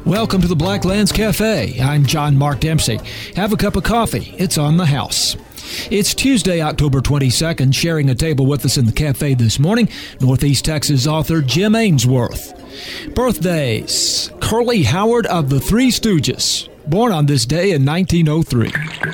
Welcome to the Blacklands Cafe. I'm John Mark Dempsey. Have a cup of coffee. It's on the house. It's Tuesday, October 22nd. Sharing a table with us in the cafe this morning, Northeast Texas author Jim Ainsworth. Birthdays. Curly Howard of the Three Stooges, born on this day in 1903.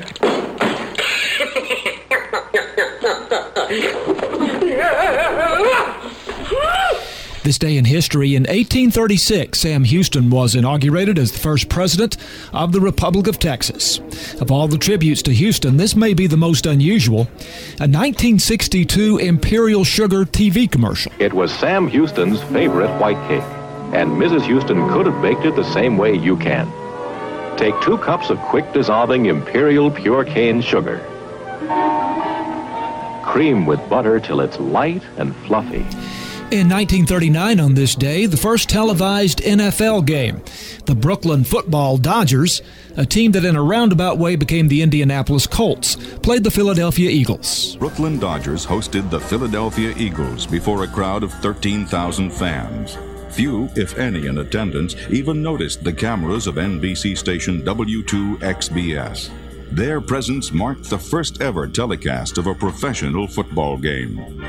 This day in history, in 1836, Sam Houston was inaugurated as the first president of the Republic of Texas. Of all the tributes to Houston, this may be the most unusual. A 1962 Imperial Sugar TV commercial. It was Sam Houston's favorite white cake, and Mrs. Houston could have baked it the same way you can. Take 2 cups of quick dissolving Imperial Pure Cane Sugar. Cream with butter till it's light and fluffy. In 1939 on this day, the first televised NFL game. The Brooklyn Football Dodgers, a team that in a roundabout way became the Indianapolis Colts, played the Philadelphia Eagles. Brooklyn Dodgers hosted the Philadelphia Eagles before a crowd of 13,000 fans. Few, if any, in attendance even noticed the cameras of NBC station W2XBS. Their presence marked the first ever telecast of a professional football game.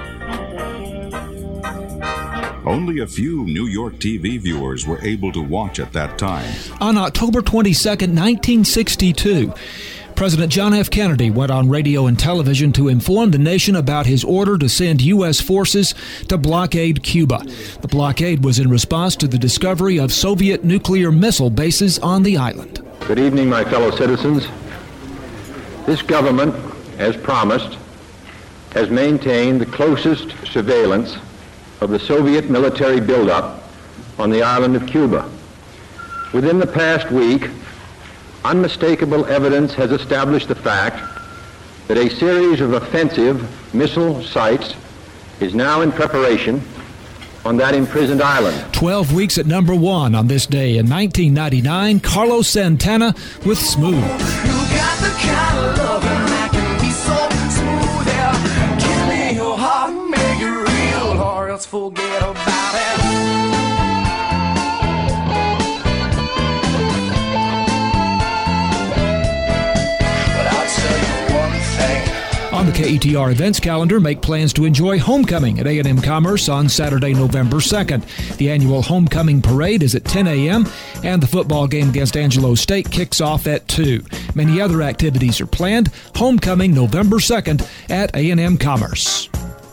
Only a few New York TV viewers were able to watch at that time. On October 22, 1962, President John F. Kennedy went on radio and television to inform the nation about his order to send U.S. forces to blockade Cuba. The blockade was in response to the discovery of Soviet nuclear missile bases on the island. Good evening, my fellow citizens. This government, as promised, has maintained the closest surveillance of the Soviet military buildup on the island of Cuba. Within the past week, unmistakable evidence has established the fact that a series of offensive missile sites is now in preparation on that imprisoned island. 12 weeks at number 1 on this day in 1999, Carlos Santana with Smooth. You got the kind of love that can be so smooth, yeah. Give me your heart, make it real, or else forget about it. But I'll tell you one thing. On the KETR events calendar, make plans to enjoy Homecoming at A&M Commerce on Saturday, November 2nd. The annual Homecoming Parade is at 10 a.m., and the football game against Angelo State kicks off at 2. Many other activities are planned. Homecoming, November 2nd at A&M Commerce.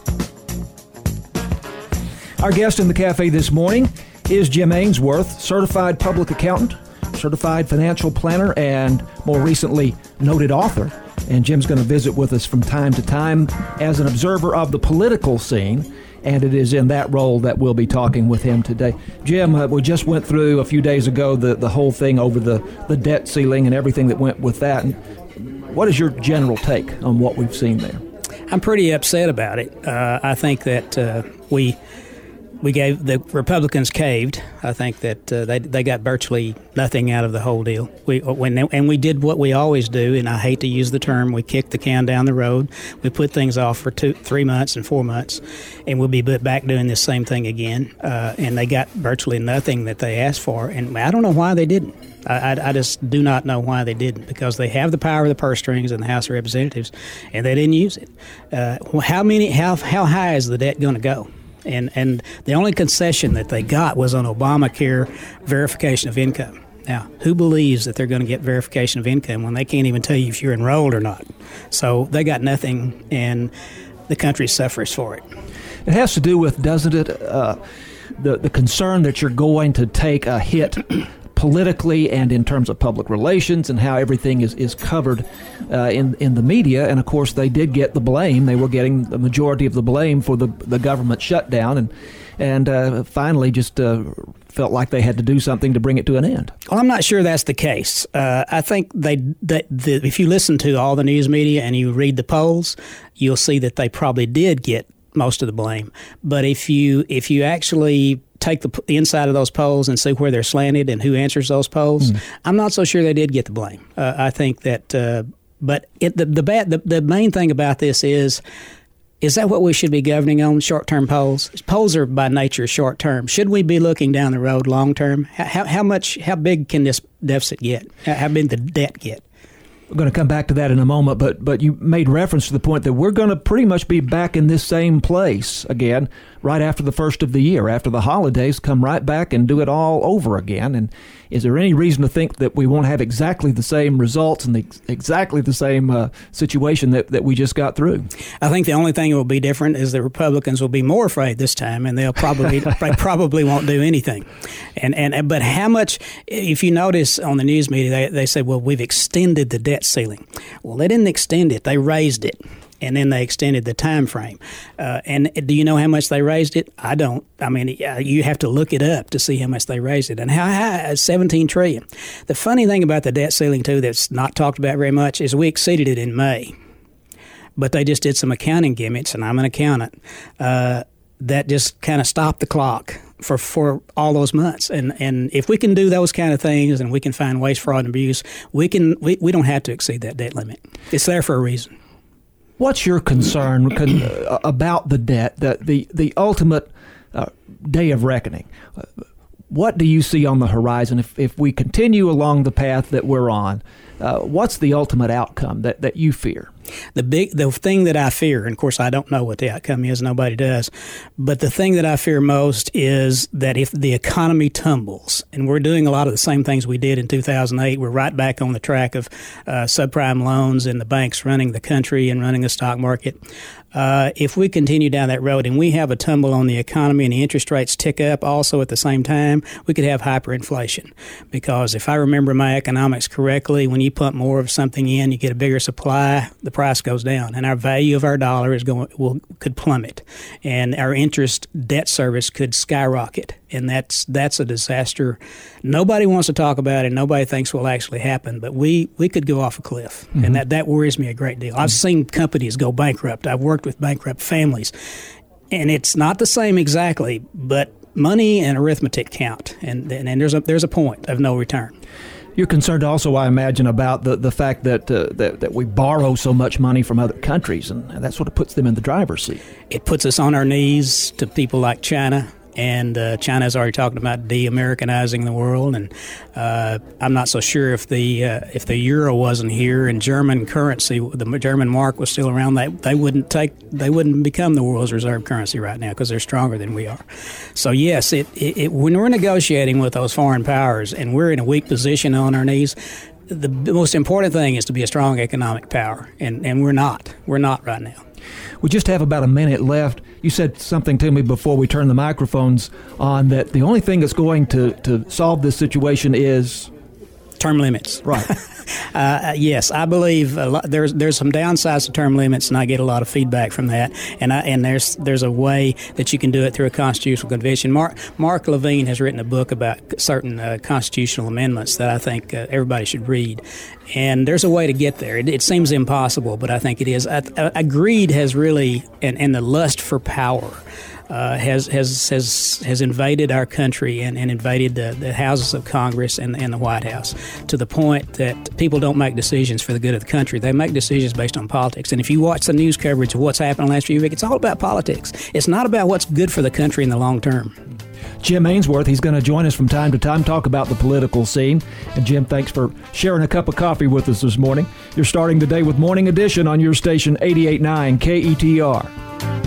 Our guest in the cafe this morning is Jim Ainsworth, certified public accountant, certified financial planner, and more recently, noted author. And Jim's going to visit with us from time to time as an observer of the political scene, and it is in that role that we'll be talking with him today. Jim, we just went through a few days ago the whole thing over the debt ceiling and everything that went with that. And what is your general take on what we've seen there? I'm pretty upset about it. I think that we gave the Republicans caved. I think that they got virtually nothing out of the whole deal. We did what we always do, and I hate to use the term. We kicked the can down the road. We put things off for 3 months and 4 months, and we'll be back doing this same thing again. And they got virtually nothing that they asked for, and I don't know why they didn't. I just do not know why they didn't, because they have the power of the purse strings in the House of Representatives, and they didn't use it. How high is the debt going to go? And the only concession that they got was on Obamacare verification of income. Now, who believes that they're going to get verification of income when they can't even tell you if you're enrolled or not? So they got nothing, and the country suffers for it. It has to do with, doesn't it, the concern that you're going to take a hit politically and in terms of public relations and how everything is covered in the media. And, of course, they did get the blame. They were getting the majority of the blame for the government shutdown and finally just felt like they had to do something to bring it to an end. Well, I'm not sure that's the case. I think if you listen to all the news media and you read the polls, you'll see that they probably did get most of the blame. But if you actually take the inside of those polls and see where they're slanted and who answers those polls, I'm not so sure they did get the blame. I think that, but the main thing about this is Is that what we should be governing on, short-term polls? Polls are by nature short-term. Should we be looking down the road long-term? How big can this deficit get? How big the debt get? We're going to come back to that in a moment, but you made reference to the point that we're going to pretty much be back in this same place again right after the first of the year, after the holidays, come right back and do it all over again. And is there any reason to think that we won't have exactly the same results and exactly the same situation that we just got through? I think the only thing that will be different is the Republicans will be more afraid this time, and they'll probably probably won't do anything. But how much? If you notice on the news media, they said, "Well, we've extended the debt ceiling." Well, they didn't extend it; they raised it. And then they extended the time frame. And do you know how much they raised it? I don't. I mean, you have to look it up to see how much they raised it. And how high? $17 trillion. The funny thing about the debt ceiling, too, that's not talked about very much is we exceeded it in May. But they just did some accounting gimmicks, and I'm an accountant, that just kind of stopped the clock for all those months. And if we can do those kind of things and we can find waste, fraud, and abuse, we don't have to exceed that debt limit. It's there for a reason. What's your concern about the debt, the ultimate day of reckoning? What do you see on the horizon if we continue along the path that we're on? What's the ultimate outcome that you fear? The thing that I fear, and of course I don't know what the outcome is, nobody does, but the thing that I fear most is that if the economy tumbles, and we're doing a lot of the same things we did in 2008, we're right back on the track of subprime loans and the banks running the country and running the stock market. If we continue down that road and we have a tumble on the economy and the interest rates tick up also at the same time, we could have hyperinflation. Because if I remember my economics correctly, when you pump more of something in, you get a bigger supply, the price goes down, and our value of our dollar could plummet, and our interest debt service could skyrocket, and that's a disaster. Nobody wants to talk about it. Nobody thinks will actually happen, but we could go off a cliff, and that worries me a great deal. I've seen companies go bankrupt. I've worked with bankrupt families, and it's not the same exactly, but money and arithmetic count, and there's a point of no return. You're concerned also, I imagine, about the fact that we borrow so much money from other countries, and that sort of puts them in the driver's seat. It puts us on our knees to people like China, and China's already talking about de-Americanizing the world. And I'm not so sure if the euro wasn't here and German currency, the German mark, was still around, they wouldn't become the world's reserve currency right now because they're stronger than we are. So yes, when we're negotiating with those foreign powers and we're in a weak position on our knees, the most important thing is to be a strong economic power, and we're not right now. We just have about a minute left. You said something to me before we turned the microphones on that the only thing that's going to solve this situation is term limits. Right. Yes, I believe there's some downsides to term limits, and I get a lot of feedback from that. And there's a way that you can do it through a constitutional convention. Mark Levine has written a book about certain constitutional amendments that I think everybody should read. And there's a way to get there. It seems impossible, but I think it is. Greed has really, and the lust for power has invaded our country and invaded the houses of Congress and the White House to the point that people don't make decisions for the good of the country. They make decisions based on politics. And if you watch the news coverage of what's happened in the last few weeks, it's all about politics. It's not about what's good for the country in the long term. Jim Ainsworth, he's going to join us from time to time, talk about the political scene. And Jim, thanks for sharing a cup of coffee with us this morning. You're starting the day with Morning Edition on your station 88.9 KETR.